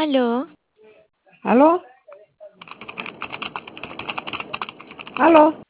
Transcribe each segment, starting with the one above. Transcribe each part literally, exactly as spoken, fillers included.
Aló, ¿Aló? ¿Aló?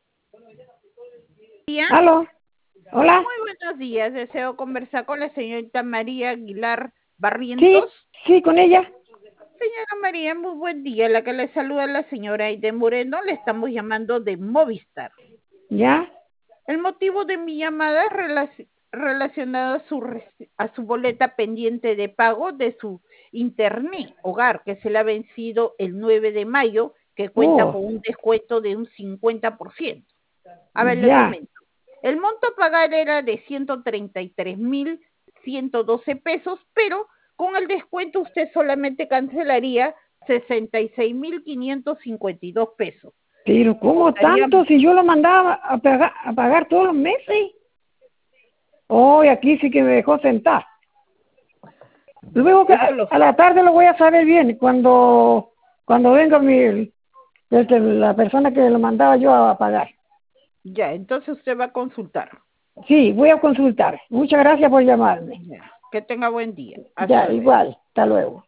Día. ¿Aló? ¿Hola? Muy buenos días. Deseo conversar con la señorita María Aguilar Sí, Barrientos. sí, con ella. Señora María, muy buen día. La que le saluda la señora Aide Moreno. Le estamos llamando de Movistar. ¿Ya? El motivo de mi llamada es relac- relacionado a su, res- a su boleta pendiente de pago de su internet hogar, que se le ha vencido el nueve de mayo, que cuenta Oh, con un descuento de un cincuenta por ciento. A ver, le ya. comento. El monto a pagar era de ciento treinta y tres mil ciento doce pesos, pero con el descuento usted solamente cancelaría sesenta y seis mil quinientos cincuenta y dos pesos. Pero ¿cómo Estaría, tanto si yo lo mandaba a pagar, a pagar todos los meses? Oh, y aquí sí que me dejó sentar. Luego que eso a, lo, a la tarde lo voy a saber bien cuando cuando venga mi este, la persona que lo mandaba yo a pagar. ya, entonces usted va a consultar. Sí, voy a consultar. Muchas gracias por llamarme. Ya, que tenga buen día. Hasta Ya, luego. igual. Hasta luego.